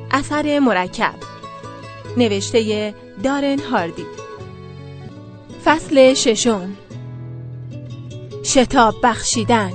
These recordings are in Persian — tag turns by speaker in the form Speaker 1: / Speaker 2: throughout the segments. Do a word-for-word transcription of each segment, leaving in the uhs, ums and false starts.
Speaker 1: اثر مرکب، نوشته دارن هاردی. فصل ششم، شتاب بخشیدن.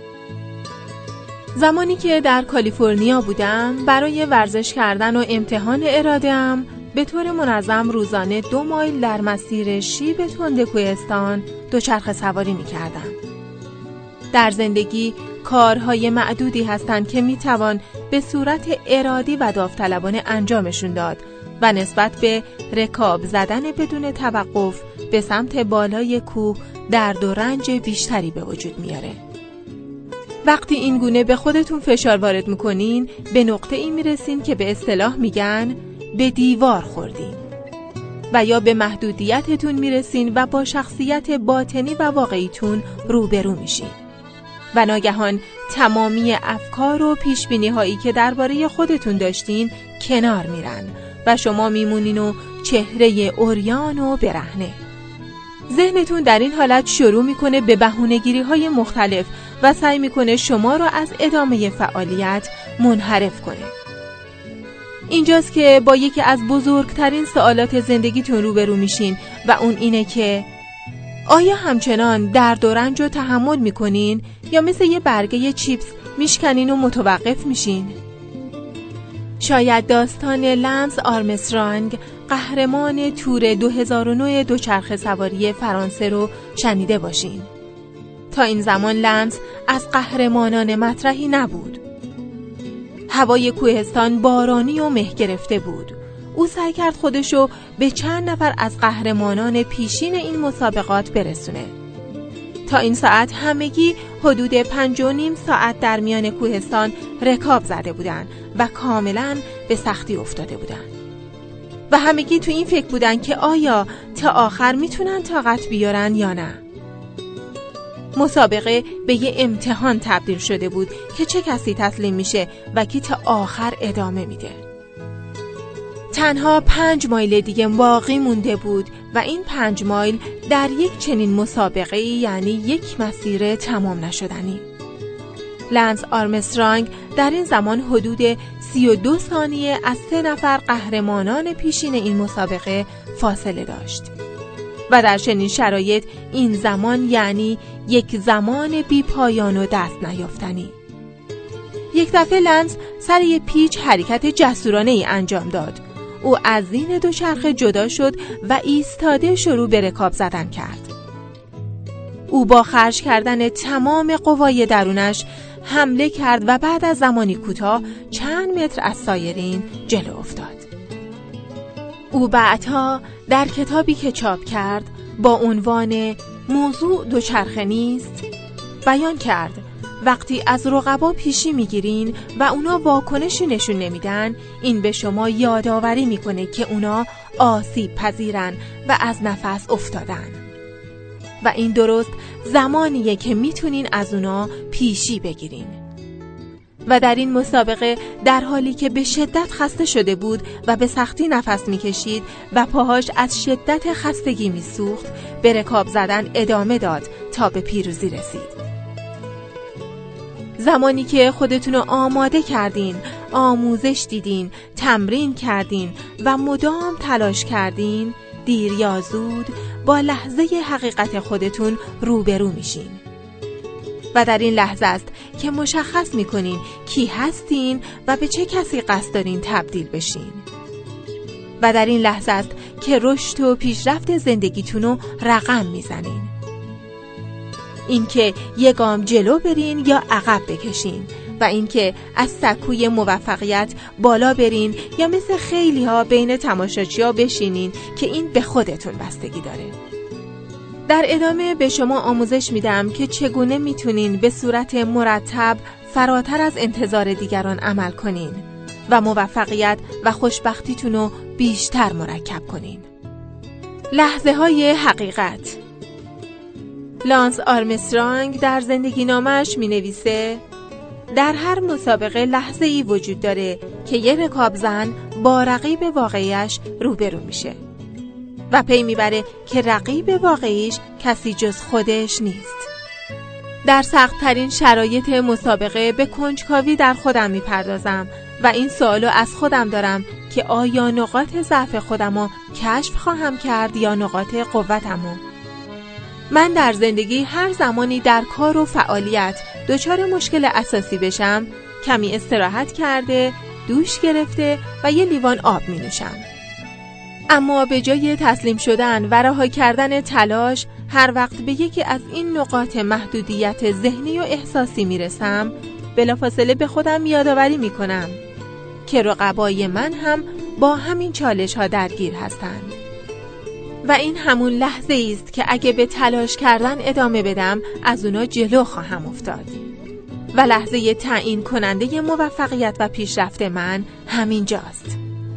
Speaker 1: زمانی که در کالیفرنیا بودم، برای ورزش کردن و امتحان اراده‌ام به طور منظم روزانه دو مایل در مسیر شیب تند کوهستان دوچرخه سواری می کردم. در زندگی کارهای معدودی هستند که می توان به صورت ارادی و داوطلبانه انجامشون داد و نسبت به رکاب زدن بدون توقف به سمت بالای کوه درد و رنج بیشتری به وجود میاره. وقتی این گونه به خودتون فشار وارد میکنین، به نقطه ای میرسین که به اصطلاح میگن به دیوار خوردین و یا به محدودیتتون میرسین و با شخصیت باطنی و واقعیتون روبرو میشین و ناگهان تمامی افکار و پیشبینی هایی که درباره خودتون داشتین کنار میرن و شما میمونین و چهره عریان و برهنه. ذهنتون در این حالت شروع میکنه به بهونه‌گیری های مختلف و سعی میکنه شما رو از ادامه فعالیت منحرف کنه. اینجاست که با یکی از بزرگترین سوالات زندگیتون روبرو میشین و اون اینه که آیا همچنان درد و رنج رو تحمل میکنین یا مثل یه برگه چیپس میشکنین و متوقف میشین؟ شاید داستان لنس آرمسترانگ، قهرمان تور دو هزار و نه دوچرخه سواری فرانسه رو شنیده باشین. تا این زمان لنس از قهرمانان مطرحی نبود. هوای کوهستان بارانی و مه گرفته بود. او سعی کرد خودشو به چند نفر از قهرمانان پیشین این مسابقات برسونه. تا این ساعت همگی حدود پنج و نیم ساعت در میان کوهستان رکاب زده بودن و کاملا به سختی افتاده بودن و همگی تو این فکر بودن که آیا تا آخر میتونن طاقت بیارن یا نه. مسابقه به یه امتحان تبدیل شده بود که چه کسی تسلیم میشه و کی تا آخر ادامه میده. تنها پنج مایل دیگه باقی مونده بود و این پنج مایل در یک چنین مسابقه یعنی یک مسیر تمام نشدنی. لنس آرمسترانگ در این زمان حدود سی و دو ثانیه از سه نفر قهرمانان پیشین این مسابقه فاصله داشت و در چنین شرایط این زمان یعنی یک زمان بی پایان و دست نیافتنی. یک دفعه لنس سر یک پیچ حرکت جسورانه ای انجام داد. او از زین دوچرخه جدا شد و ایستاده شروع به رکاب زدن کرد. او با خرج کردن تمام قوای درونش حمله کرد و بعد از زمانی کوتاه چند متر از سایرین جلو افتاد. او بعدها در کتابی که چاپ کرد با عنوان موضوع دوچرخه نیست بیان کرد وقتی از رقبا پیشی میگیرین و اونا واکنشی نشون نمیدن، این به شما یادآوری میکنه که اونا آسیب پذیرن و از نفس افتادن و این درست زمانیه که میتونین از اونا پیشی بگیرین. و در این مسابقه در حالی که به شدت خسته شده بود و به سختی نفس میکشید و پاهاش از شدت خستگی میسوخت، به رکاب زدن ادامه داد تا به پیروزی رسید. زمانی که خودتونو آماده کردین، آموزش دیدین، تمرین کردین و مدام تلاش کردین، دیر یا زود با لحظه حقیقت خودتون روبرو میشین. و در این لحظه است که مشخص میکنین کی هستین و به چه کسی قصد دارین تبدیل بشین. و در این لحظه است که رشد و پیشرفت زندگیتونو رقم میزنین. اینکه یک گام جلو برین یا عقب بکشین و اینکه از سکوی موفقیت بالا برین یا مثل خیلی ها بین تماشاچی‌ها بشینین که این به خودتون بستگی داره. در ادامه به شما آموزش میدم که چگونه میتونین به صورت مرتب فراتر از انتظار دیگران عمل کنین و موفقیت و خوشبختیتونو بیشتر مرکب کنین. لحظه های حقیقت. لنس آرمسترانگ در زندگی نامش می نویسه در هر مسابقه لحظه ای وجود داره که یه رکاب زن با رقیب واقعیش روبرو میشه و پی میبره که رقیب واقعیش کسی جز خودش نیست. در سخت‌ترین شرایط مسابقه به کنجکاوی در خودم می‌پردازم و این سوالو از خودم دارم که آیا نقاط ضعف خودمو کشف خواهم کرد یا نقاط قوتمو؟ من در زندگی هر زمانی در کار و فعالیت دچار مشکل اساسی بشم، کمی استراحت کرده، دوش گرفته و یه لیوان آب می نوشم. اما به جای تسلیم شدن و رها کردن تلاش، هر وقت به یکی از این نقاط محدودیت ذهنی و احساسی می رسم، بلافاصله به خودم یادآوری می کنم که رقبای من هم با همین چالش ها درگیر هستند. و این همون لحظه است که اگه به تلاش کردن ادامه بدم از اونا جلو خواهم افتاد. و لحظه تعیین کننده موفقیت و پیشرفت من همین جاست.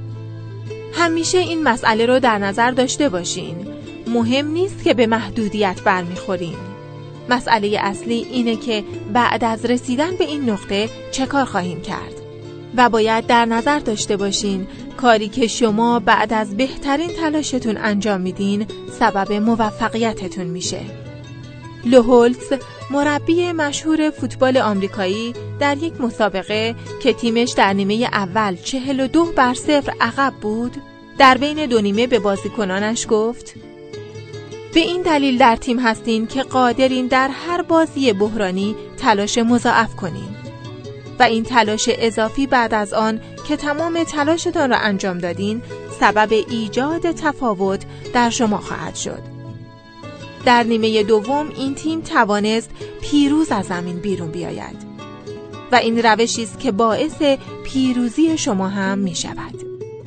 Speaker 1: همیشه این مسئله رو در نظر داشته باشین. مهم نیست که به محدودیت برمیخورین. مسئله اصلی اینه که بعد از رسیدن به این نقطه چه کار خواهیم کرد. و باید در نظر داشته باشین کاری که شما بعد از بهترین تلاشتون انجام میدین سبب موفقیتتون میشه. لو هولتز، مربی مشهور فوتبال آمریکایی، در یک مسابقه که تیمش در نیمه اول چهل و دو بر صفر عقب بود، در بین دو نیمه به بازیکنانش گفت: به این دلیل در تیم هستین که قادرین در هر بازی بحرانی تلاش مضاعف کنین و این تلاش اضافی بعد از آن که تمام تلاشتان را انجام دادین سبب ایجاد تفاوت در شما خواهد شد. در نیمه دوم این تیم توانست پیروز از زمین بیرون بیاید و این روشی است که باعث پیروزی شما هم می شود.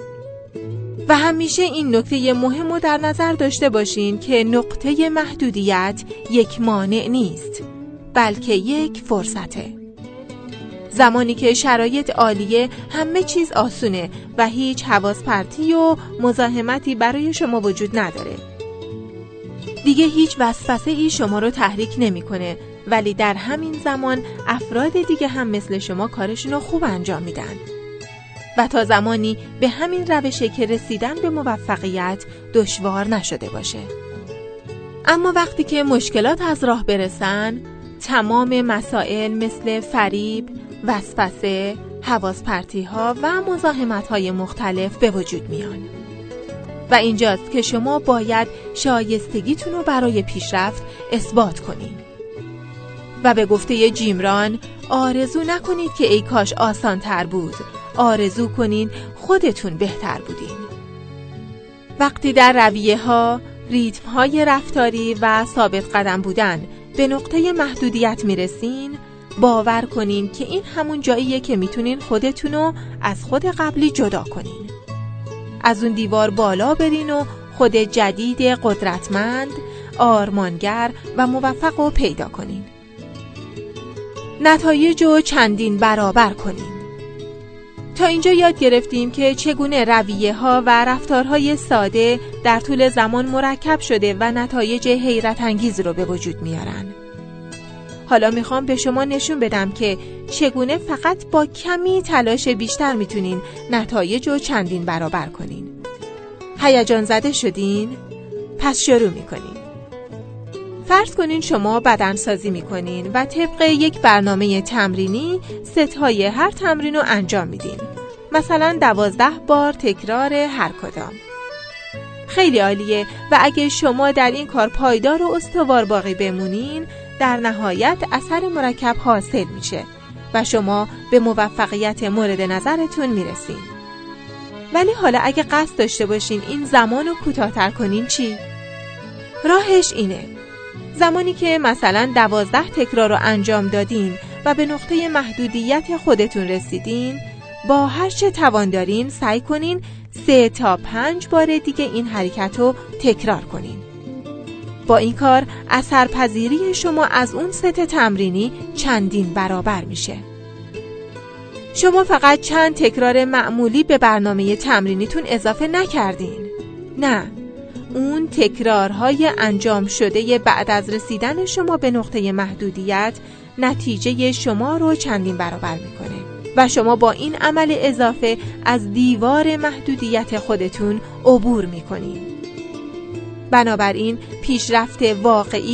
Speaker 1: و همیشه این نکته مهم رو در نظر داشته باشین که نقطه محدودیت یک مانع نیست، بلکه یک فرصته. زمانی که شرایط عالیه همه چیز آسونه و هیچ حواس پرتی و مزاحمتی برای شما وجود نداره. دیگه هیچ وسوسه ای شما رو تحریک نمیکنه، ولی در همین زمان افراد دیگه هم مثل شما کارشون رو خوب انجام میدن. و تا زمانی به همین روشه که رسیدن به موفقیت دشوار نشده باشه. اما وقتی که مشکلات از راه برسن، تمام مسائل مثل فریب، وسوسه، حواس پرتی ها و مزاحمت های مختلف به وجود میان. و اینجاست که شما باید شایستگیتون رو برای پیشرفت اثبات کنین. و به گفته جیم ران، آرزو نکنید که ای کاش آسان تر بود، آرزو کنین خودتون بهتر بودین. وقتی در رویه ها، ریتم های رفتاری و ثابت قدم بودن به نقطه محدودیت میرسین، باور کنین که این همون جاییه که میتونین خودتونو از خود قبلی جدا کنین. از اون دیوار بالا برین و خود جدید قدرتمند، آرمانگر و موفق رو پیدا کنین. نتایج رو چندین برابر کنین. تا اینجا یاد گرفتیم که چگونه رویه ها و رفتارهای ساده در طول زمان مرکب شده و نتایج حیرت انگیز رو به وجود میارن. حالا میخوام به شما نشون بدم که چگونه فقط با کمی تلاش بیشتر میتونین نتایج رو چندین برابر کنین. هیجان زده شدین؟ پس شروع میکنین. فرض کنین شما بدنسازی میکنین و طبق یک برنامه تمرینی ستای هر تمرین رو انجام میدین. مثلا دوازده بار تکرار هر کدام. خیلی عالیه و اگه شما در این کار پایدار و استوار باقی بمونین، در نهایت اثر مرکب حاصل میشه و شما به موفقیت مورد نظرتون میرسین. ولی حالا اگه قصد داشته باشین این زمان رو کوتاه‌تر کنین چی؟ راهش اینه: زمانی که مثلا دوازده تکرار رو انجام دادین و به نقطه محدودیت خودتون رسیدین، با هر چه توان دارین سعی کنین سه تا پنج بار دیگه این حرکت رو تکرار کنین. با این کار اثرپذیری شما از اون ست تمرینی چندین برابر میشه. شما فقط چند تکرار معمولی به برنامه تمرینیتون اضافه نکردین. نه، اون تکرارهای انجام شده بعد از رسیدن شما به نقطه محدودیت نتیجه شما رو چندین برابر میکنه و شما با این عمل اضافه از دیوار محدودیت خودتون عبور میکنین. بنابراین پیشرفت واقعی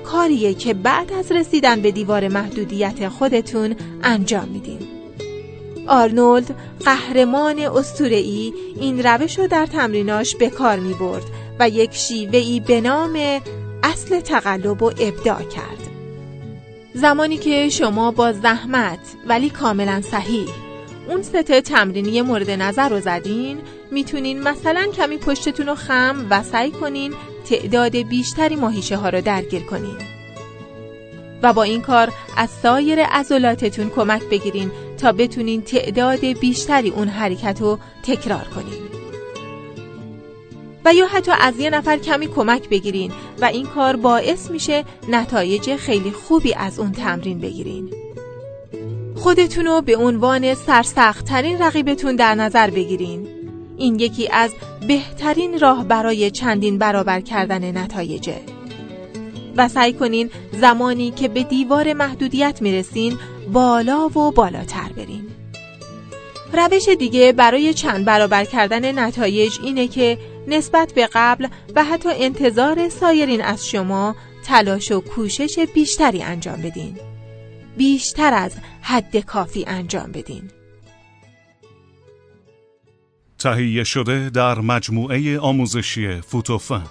Speaker 1: کاریه که بعد از رسیدن به دیوار محدودیت خودتون انجام میدین. آرنولد قهرمان اسطوره‌ای این روش رو در تمریناش به کار می برد و یک شیوه‌ای به نام اصل تقلب رو ابداع کرد. زمانی که شما با زحمت ولی کاملا صحیح اون ست تمرینی مورد نظر رو زدین، میتونین مثلا کمی پشتتون رو خم و سعی کنین تعداد بیشتری ماهیچه ها رو درگیر کنین و با این کار از سایر عضلاتتون کمک بگیرین تا بتونین تعداد بیشتری اون حرکت رو تکرار کنین. و یا حتی از یه نفر کمی کمک بگیرین و این کار باعث میشه نتایج خیلی خوبی از اون تمرین بگیرین. خودتونو به عنوان سرسخت‌ترین رقیبتون در نظر بگیرین. این یکی از بهترین راه برای چندین برابر کردن نتایجه. و سعی کنین زمانی که به دیوار محدودیت میرسین بالا و بالاتر برین. روش دیگه برای چند برابر کردن نتایج اینه که نسبت به قبل و حتی انتظار سایرین از شما تلاش و کوشش بیشتری انجام بدین. بیشتر از حد کافی انجام بدین.
Speaker 2: تهیه شده در مجموعه آموزشی فوتوفن.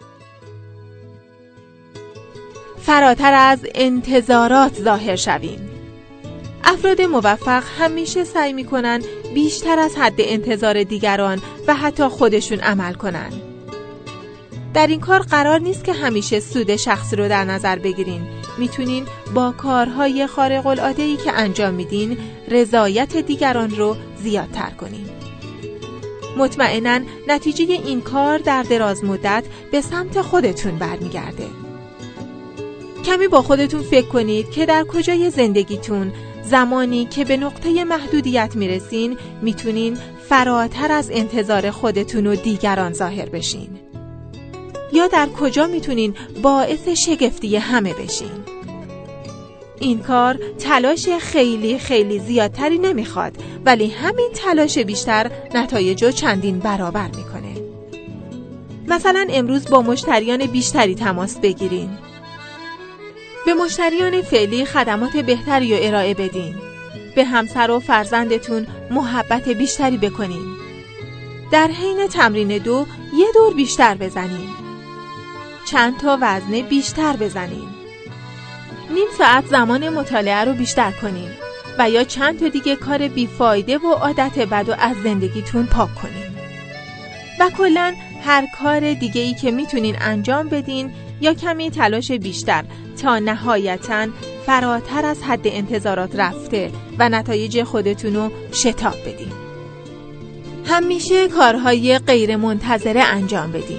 Speaker 1: فراتر از انتظارات ظاهر شوین. افراد موفق همیشه سعی میکنن بیشتر از حد انتظار دیگران و حتی خودشون عمل کنن. در این کار قرار نیست که همیشه سود شخصی رو در نظر بگیرین. میتونین با کارهای خارق العاده‌ای که انجام میدین رضایت دیگران رو زیادتر کنین. مطمئناً نتیجه این کار در دراز مدت به سمت خودتون برمیگرده. کمی با خودتون فکر کنید که در کجای زندگیتون زمانی که به نقطه محدودیت میرسین میتونین فراتر از انتظار خودتون و دیگران ظاهر بشین. یا در کجا میتونین باعث شگفتی همه بشین. این کار تلاش خیلی خیلی زیادتری نمیخواد، ولی همین تلاش بیشتر نتایج رو چندین برابر میکنه. مثلا امروز با مشتریان بیشتری تماس بگیرین. به مشتریان فعلی خدمات بهتری رو ارائه بدین. به همسر و فرزندتون محبت بیشتری بکنین. در حین تمرین دو یه دور بیشتر بزنین. چند تا وزنه بیشتر بزنین. نیم ساعت زمان مطالعه رو بیشتر کنین و یا چند تا دیگه کار بیفایده و عادت بد رو از زندگیتون پاک کنین. و کلاً هر کار دیگه‌ای که میتونین انجام بدین یا کمی تلاش بیشتر تا نهایتاً فراتر از حد انتظارات رفته و نتایج خودتون رو شتاب بدین. همیشه کارهای غیر منتظره انجام بدین.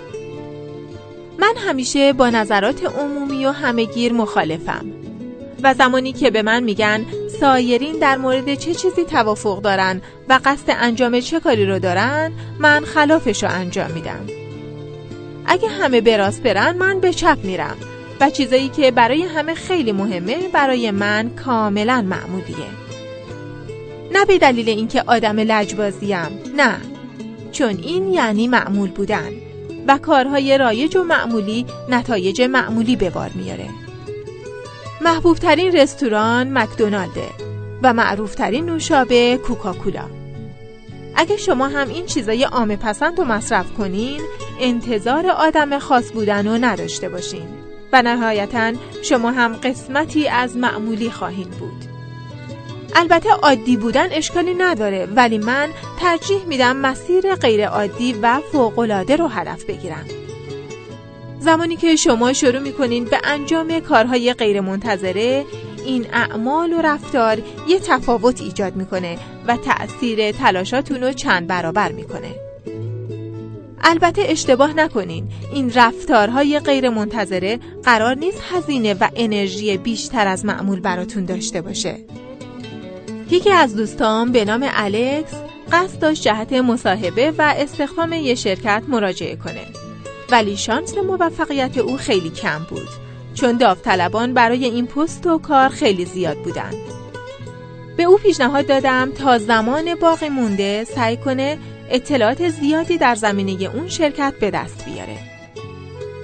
Speaker 1: من همیشه با نظرات عمومی و همه‌گیر مخالفم و زمانی که به من میگن سایرین در مورد چه چیزی توافق دارن و قصد انجام چه کاری رو دارن، من خلافش رو انجام میدم. اگه همه به راست برن، من به چپ میرم و چیزایی که برای همه خیلی مهمه برای من کاملا معمولیه. نه به دلیل اینکه آدم لجبازیم، نه، چون این یعنی معمول بودن و کارهای رایج و معمولی نتایج معمولی به بار میاره. محبوب ترین رستوران مکدونالده و معروف ترین نوشابه کوکاکولا. اگه شما هم این چیزای عامه پسند رو مصرف کنین، انتظار آدم خاص بودن رو نداشته باشین و نهایتاً شما هم قسمتی از معمولی خواهین بود. البته عادی بودن اشکالی نداره، ولی من ترجیح میدم مسیر غیر عادی و فوق‌العاده رو هدف بگیرم. زمانی که شما شروع میکنین به انجام کارهای غیر منتظره، این اعمال و رفتار یه تفاوت ایجاد میکنه و تأثیر تلاشاتون رو چند برابر میکنه. البته اشتباه نکنین، این رفتارهای غیر منتظره قرار نیست هزینه و انرژی بیشتر از معمول براتون داشته باشه. یکی از دوستام به نام الکس قصد داشت جهت مصاحبه و استخدام یه شرکت مراجعه کنه، ولی شانس موفقیت او خیلی کم بود، چون داوطلبان برای این پست و کار خیلی زیاد بودن. به او پیشنهاد دادم تا زمان باقی مونده سعی کنه اطلاعات زیادی در زمینه اون شرکت به دست بیاره.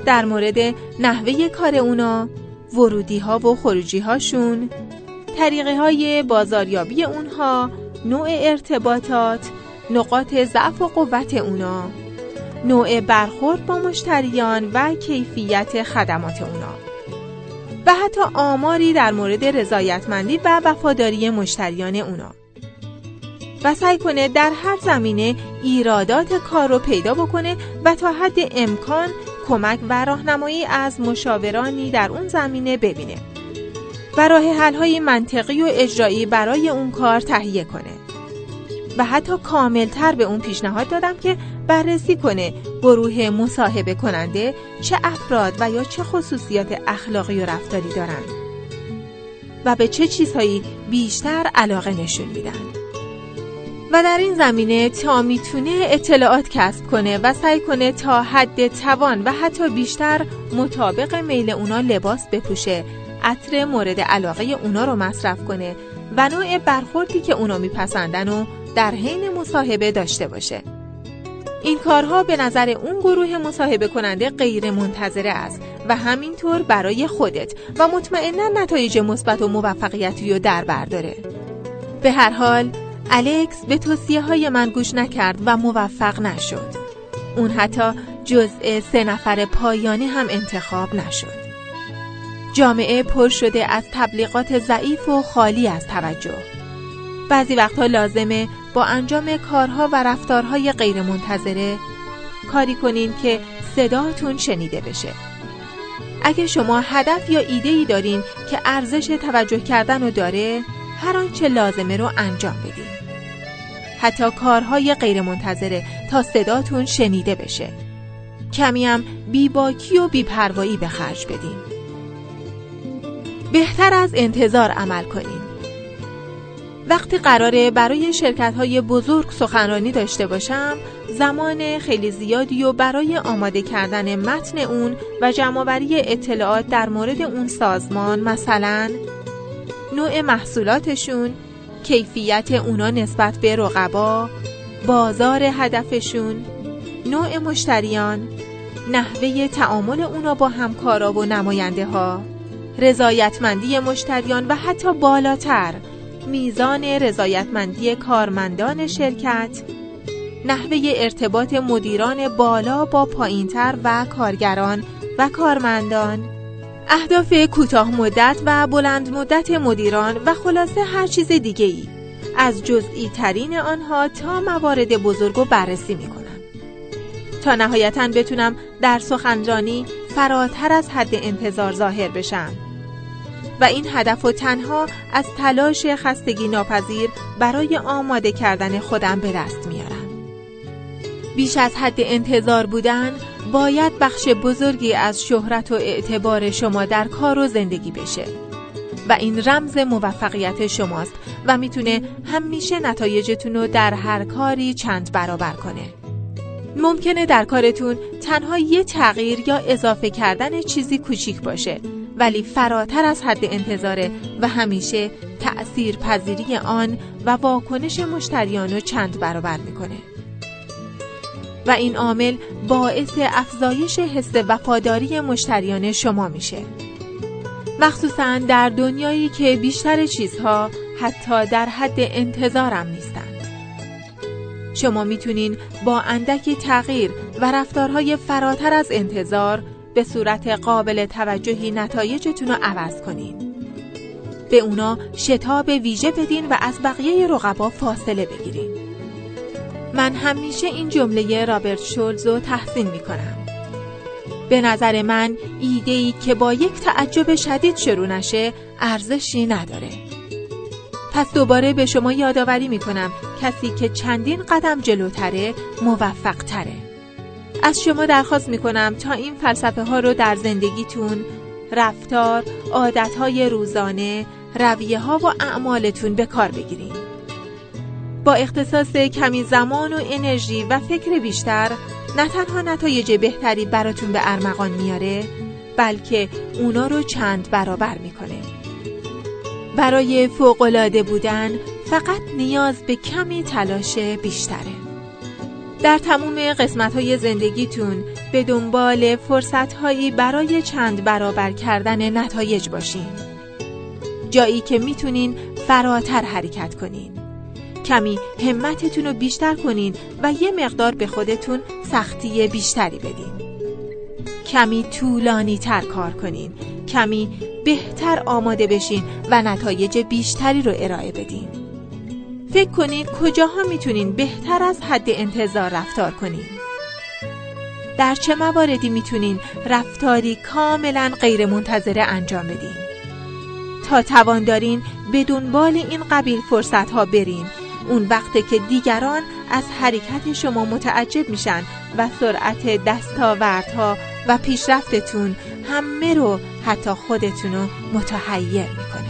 Speaker 1: در مورد نحوه کار اونا، ورودی ها و خروجی هاشون، طریقه های بازاریابی اونها، نوع ارتباطات، نقاط ضعف و قوت اونا، نوع برخورد با مشتریان و کیفیت خدمات اونا و حتی آماری در مورد رضایتمندی و وفاداری مشتریان اونا و سعی کنه در هر زمینه ایرادات کار رو پیدا بکنه و تا حد امکان کمک و راهنمایی از مشاورانی در اون زمینه ببینه و راه حل‌های منطقی و اجرایی برای اون کار تهیه کنه. و حتی کاملتر به اون پیشنهاد دادم که بررسی کنه گروه مصاحبه کننده چه افراد و یا چه خصوصیات اخلاقی و رفتاری دارن و به چه چیزهایی بیشتر علاقه نشون میدن و در این زمینه تا میتونه اطلاعات کسب کنه و سعی کنه تا حد توان و حتی بیشتر مطابق میل اونا لباس بپوشه، عطر مورد علاقه اونا رو مصرف کنه و نوع برخوردی که اونا میپسندن و در حین مصاحبه داشته باشه. این کارها به نظر اون گروه مصاحبه کننده غیر منتظره است و همینطور برای خودت و مطمئنا نتایج مثبت و موفقیتی رو در بر داره. به هر حال الکس به توصیه های من گوش نکرد و موفق نشد. اون حتی جزء سه نفر پایانی هم انتخاب نشد. جامعه پر شده از تبلیغات ضعیف و خالی از توجه. بعضی وقتها لازمه با انجام کارها و رفتارهای غیر منتظره کاری کنین که صداتون شنیده بشه. اگه شما هدف یا ایده‌ای دارین که ارزش توجه کردن رو داره، هر آنچه لازمه رو انجام بدین. حتی کارهای غیر منتظره تا صداتون شنیده بشه. کمی هم بی‌باکی و بی‌پروایی به خرج بدین. بهتر از انتظار عمل کنین. وقتی قراره برای شرکت‌های بزرگ سخنرانی داشته باشم، زمان خیلی زیادی و برای آماده کردن متن اون و جمع‌آوری اطلاعات در مورد اون سازمان، مثلا نوع محصولاتشون، کیفیت اونا نسبت به رقبا، بازار هدفشون، نوع مشتریان، نحوه تعامل اونا با همکارا و نماینده ها، رضایتمندی مشتریان و حتی بالاتر میزان رضایتمندی کارمندان شرکت، نحوه ارتباط مدیران بالا با پایینتر و کارگران و کارمندان، اهداف کوتاه مدت و بلند مدت مدیران و خلاصه هر چیز دیگه ای از جزئی ترین آنها تا موارد بزرگ رو بررسی می کنم تا نهایتاً بتونم در سخنرانی فراتر از حد انتظار ظاهر بشم و این هدف رو تنها از تلاش خستگی ناپذیر برای آماده کردن خودم به دست میارم. بیش از حد انتظار بودن باید بخش بزرگی از شهرت و اعتبار شما در کار و زندگی بشه و این رمز موفقیت شماست و میتونه همیشه نتایجتون رو در هر کاری چند برابر کنه. ممکنه در کارتون تنها یه تغییر یا اضافه کردن چیزی کوچیک باشه، ولی فراتر از حد انتظاره و همیشه تأثیر پذیری آن و واکنش مشتریان رو چند برابر میکنه. و این عامل باعث افزایش حس وفاداری مشتریان شما میشه. مخصوصاً در دنیایی که بیشتر چیزها حتی در حد انتظارم نیستن. شما میتونین با اندکی تغییر و رفتارهای فراتر از انتظار به صورت قابل توجهی نتایجتون رو عوض کنین. به اونا شتاب ویژه بدین و از بقیه رقبا فاصله بگیرین. من همیشه این جمله رابرت شولز رو تحسین میکنم. به نظر من ایده‌ای که با یک تعجب شدید شروع نشه ارزشی نداره. پس دوباره به شما یادآوری میکنم کسی که چندین قدم جلوتره موفق تره. از شما درخواست میکنم تا این فلسفه ها رو در زندگیتون، رفتار، عادتهای روزانه، رویه ها و اعمالتون به کار بگیرین. با اختصاص کمی زمان و انرژی و فکر بیشتر نه تنها نتایج بهتری براتون به ارمغان میاره، بلکه اونا رو چند برابر میکنه. برای فوق‌العاده بودن فقط نیاز به کمی تلاش بیشتره. در تمام قسمت‌های زندگیتون به دنبال فرصت‌هایی برای چند برابر کردن نتایج باشین. جایی که میتونین فراتر حرکت کنین. کمی همتتون رو بیشتر کنین و یه مقدار به خودتون سختی بیشتری بدین. کمی طولانی تر کار کنین. کمی بهتر آماده بشین و نتایج بیشتری رو ارائه بدین. فکر کنین کجاها میتونین بهتر از حد انتظار رفتار کنین. در چه مواردی میتونین رفتاری کاملا غیر منتظره انجام بدین. تا توان دارین به دنبال این قبیل فرصت ها برین. اون وقته که دیگران از حرکت شما متعجب میشن و سرعت دستاوردها و پیشرفتتون همه رو، حتی خودتون رو متحیر میکنه.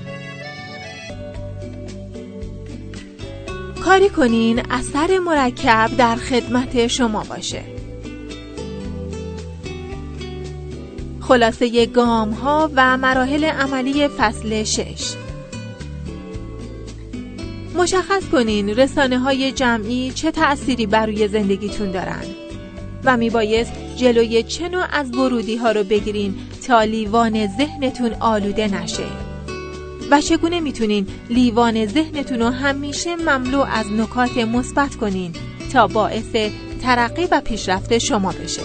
Speaker 1: کاری کنین اثر مرکب در خدمت شما باشه. خلاصه گام ها و مراحل عملی فصل شش. مشخص کنین رسانه های جمعی چه تأثیری بر روی زندگیتون دارن و میبایست جلوی چه نوع از ورودی ها رو بگیرین تا لیوان ذهنتون آلوده نشه و چگونه میتونین لیوان ذهنتون رو همیشه مملو از نکات مثبت کنین تا باعث ترقی و پیشرفت شما بشه.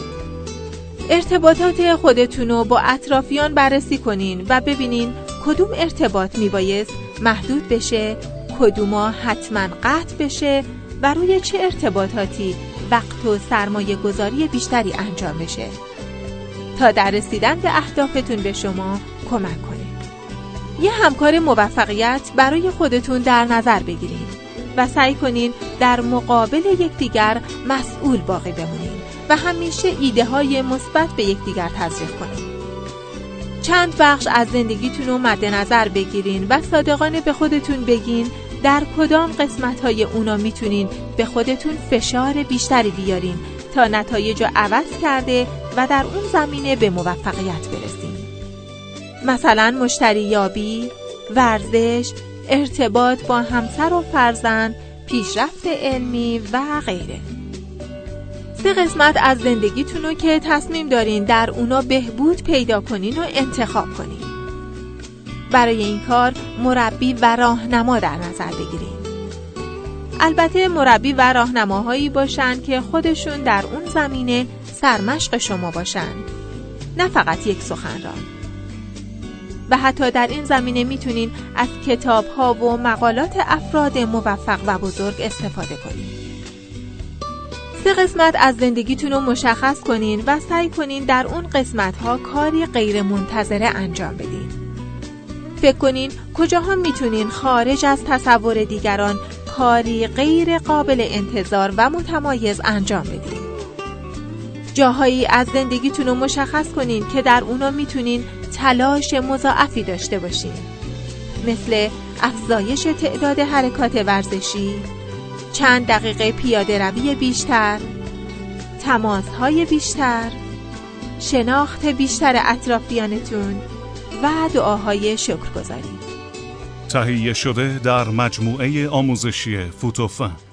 Speaker 1: ارتباطات خودتون رو با اطرافیان بررسی کنین و ببینین کدوم ارتباط میبایست محدود بشه، کدوما حتما قطع بشه و روی چه ارتباطاتی وقت و سرمایه گذاری بیشتری انجام بشه تا در رسیدن به اهدافتون به شما کمک کنه. یه همکار موفقیت برای خودتون در نظر بگیرین و سعی کنین در مقابل یکدیگر مسئول باقی بمونین و همیشه ایده های مثبت به یکدیگر تزریق کنین. چند بخش از زندگیتون رو مد نظر بگیرین و صادقانه به خودتون بگین در کدام قسمت های اونا میتونین به خودتون فشار بیشتری بیارین تا نتایج رو عوض کرده و در اون زمینه به موفقیت برسین. مثلا مشتری یابی، ورزش، ارتباط با همسر و فرزند، پیشرفت علمی و غیره. سه قسمت از زندگیتون رو که تصمیم دارین در اونا بهبود پیدا کنین و انتخاب کنین. برای این کار مربی و راهنما در نظر بگیرین. البته مربی و راهنماهایی باشن که خودشون در اون زمینه سرمشق شما باشن، نه فقط یک سخنران. و حتی در این زمینه میتونین از کتاب‌ها و مقالات افراد موفق و بزرگ استفاده کنین. سه قسمت از زندگیتون رو مشخص کنین و سعی کنین در اون قسمت‌ها کاری غیر منتظره انجام بدین. فکر کنین کجاها میتونین خارج از تصور دیگران کاری غیر قابل انتظار و متمایز انجام بدین. جاهایی از زندگیتون رو مشخص کنین که در اونا میتونین تلاش مضاعفی داشته باشین، مثل افزایش تعداد حرکات ورزشی، چند دقیقه پیاده روی بیشتر، تماس‌های بیشتر، شناخت بیشتر اطرافیانتون و دعاهای شکرگزاری.
Speaker 2: تهیه شده در مجموعه آموزشی فوتوفن.